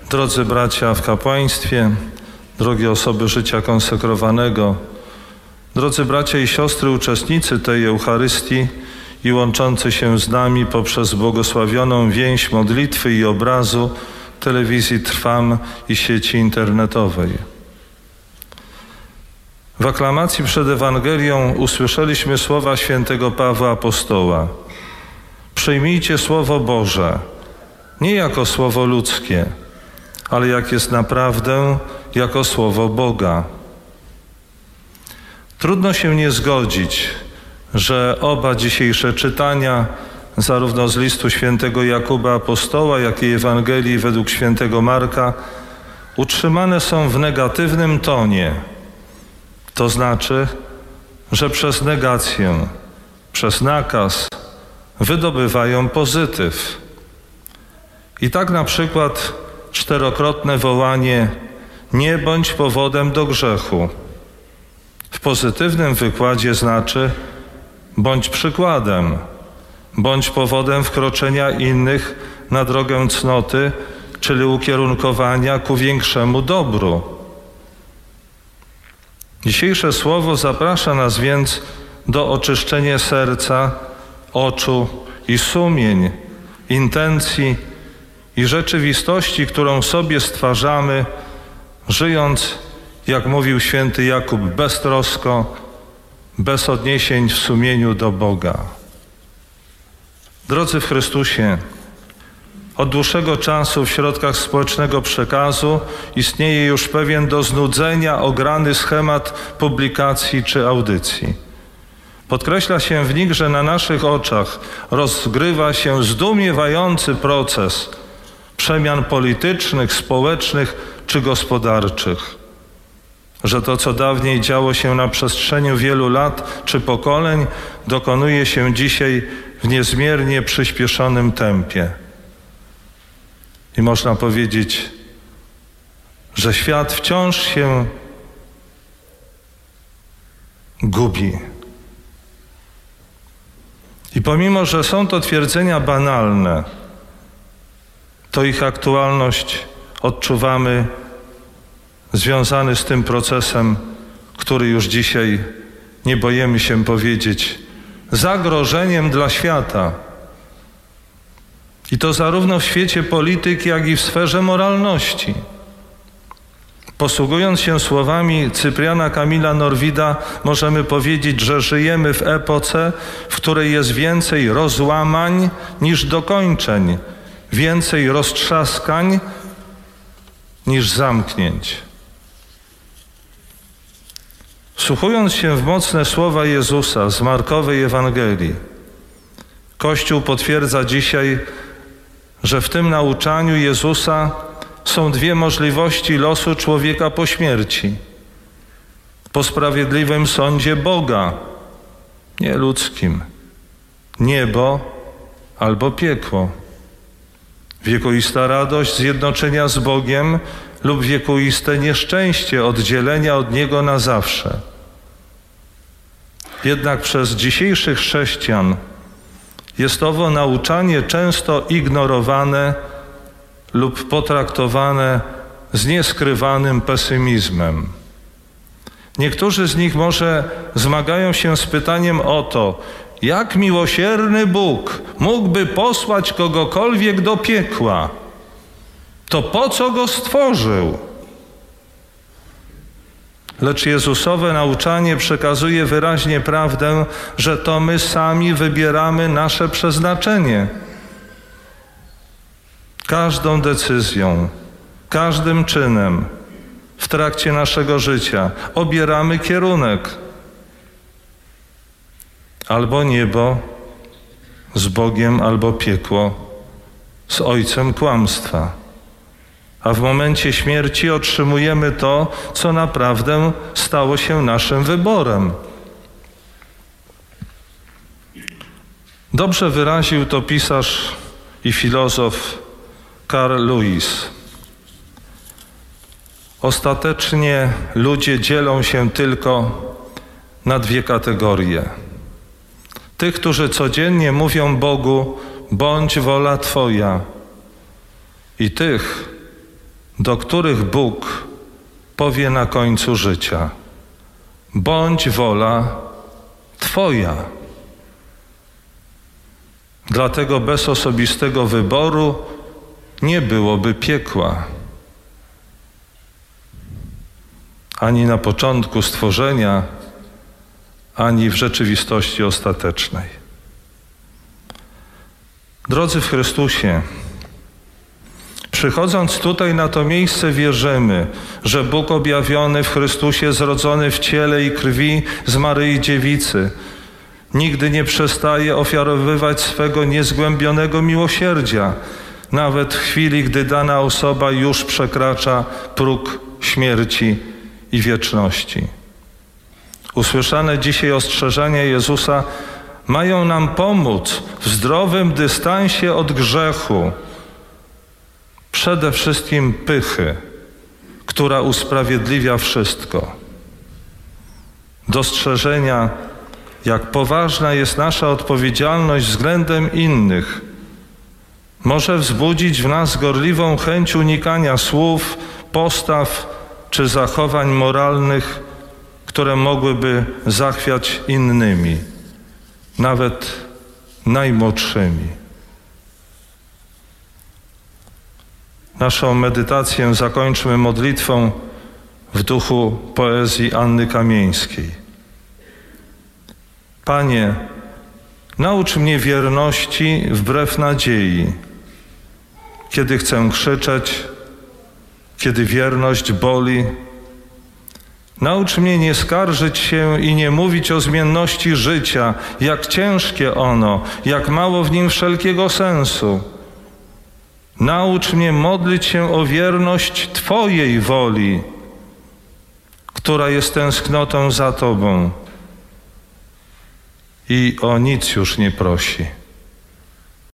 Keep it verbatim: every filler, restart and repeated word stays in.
Drodzy bracia w kapłaństwie, drogie osoby życia konsekrowanego, drodzy bracia i siostry, uczestnicy tej Eucharystii i łączący się z nami poprzez błogosławioną więź modlitwy i obrazu telewizji Trwam i sieci internetowej. W aklamacji przed Ewangelią usłyszeliśmy słowa świętego Pawła Apostoła. Przyjmijcie Słowo Boże, nie jako słowo ludzkie, ale jak jest naprawdę, jako Słowo Boga. Trudno się nie zgodzić, że oba dzisiejsze czytania, zarówno z listu świętego Jakuba Apostoła, jak i Ewangelii według świętego Marka, utrzymane są w negatywnym tonie. To znaczy, że przez negację, przez nakaz wydobywają pozytyw. I tak na przykład czterokrotne wołanie „nie bądź powodem do grzechu” w pozytywnym wykładzie znaczy bądź przykładem, bądź powodem wkroczenia innych na drogę cnoty, czyli ukierunkowania ku większemu dobru. Dzisiejsze słowo zaprasza nas więc do oczyszczenia serca, oczu i sumień, intencji i rzeczywistości, którą sobie stwarzamy, żyjąc, jak mówił święty Jakub, beztrosko, bez odniesień w sumieniu do Boga. Drodzy w Chrystusie, od dłuższego czasu w środkach społecznego przekazu istnieje już pewien do znudzenia ograny schemat publikacji czy audycji. Podkreśla się w nich, że na naszych oczach rozgrywa się zdumiewający proces przemian politycznych, społecznych czy gospodarczych. Że to, co dawniej działo się na przestrzeni wielu lat czy pokoleń, dokonuje się dzisiaj w niezmiernie przyspieszonym tempie. I można powiedzieć, że świat wciąż się gubi. I pomimo, że są to twierdzenia banalne, to ich aktualność odczuwamy związany z tym procesem, który już dzisiaj, nie boimy się powiedzieć, zagrożeniem dla świata. I to zarówno w świecie polityki, jak i w sferze moralności. Posługując się słowami Cypriana Kamila Norwida, możemy powiedzieć, że żyjemy w epoce, w której jest więcej rozłamań niż dokończeń, więcej roztrzaskań niż zamknięć. Wsłuchując się w mocne słowa Jezusa z Markowej Ewangelii, Kościół potwierdza dzisiaj, że w tym nauczaniu Jezusa są dwie możliwości losu człowieka po śmierci. Po sprawiedliwym sądzie Boga, nie ludzkim. Niebo albo piekło. Wiekuista radość zjednoczenia z Bogiem lub wiekuiste nieszczęście oddzielenia od Niego na zawsze. Jednak przez dzisiejszych chrześcijan jest owo nauczanie często ignorowane lub potraktowane z nieskrywanym pesymizmem. Niektórzy z nich może zmagają się z pytaniem o to, jak miłosierny Bóg mógłby posłać kogokolwiek do piekła? To po co go stworzył? Lecz Jezusowe nauczanie przekazuje wyraźnie prawdę, że to my sami wybieramy nasze przeznaczenie. Każdą decyzją, każdym czynem w trakcie naszego życia obieramy kierunek. Albo niebo z Bogiem, albo piekło z ojcem kłamstwa. A w momencie śmierci otrzymujemy to, co naprawdę stało się naszym wyborem. Dobrze wyraził to pisarz i filozof Carl Lewis. Ostatecznie ludzie dzielą się tylko na dwie kategorie. Tych, którzy codziennie mówią Bogu, bądź wola Twoja, i tych, do których Bóg powie na końcu życia: bądź wola Twoja. Dlatego bez osobistego wyboru nie byłoby piekła. Ani na początku stworzenia, ani w rzeczywistości ostatecznej. Drodzy w Chrystusie, przychodząc tutaj na to miejsce, wierzymy, że Bóg objawiony w Chrystusie, zrodzony w ciele i krwi z Maryi Dziewicy, nigdy nie przestaje ofiarowywać swego niezgłębionego miłosierdzia, nawet w chwili, gdy dana osoba już przekracza próg śmierci i wieczności. Usłyszane dzisiaj ostrzeżenia Jezusa mają nam pomóc w zdrowym dystansie od grzechu, przede wszystkim pychy, która usprawiedliwia wszystko. Dostrzeżenia, jak poważna jest nasza odpowiedzialność względem innych, może wzbudzić w nas gorliwą chęć unikania słów, postaw czy zachowań moralnych, które mogłyby zachwiać innymi, nawet najmłodszymi. Naszą medytację zakończmy modlitwą w duchu poezji Anny Kamieńskiej. Panie, naucz mnie wierności wbrew nadziei, kiedy chcę krzyczeć, kiedy wierność boli. Naucz mnie nie skarżyć się i nie mówić o zmienności życia, jak ciężkie ono, jak mało w nim wszelkiego sensu. Naucz mnie modlić się o wierność Twojej woli, która jest tęsknotą za Tobą i o nic już nie prosi.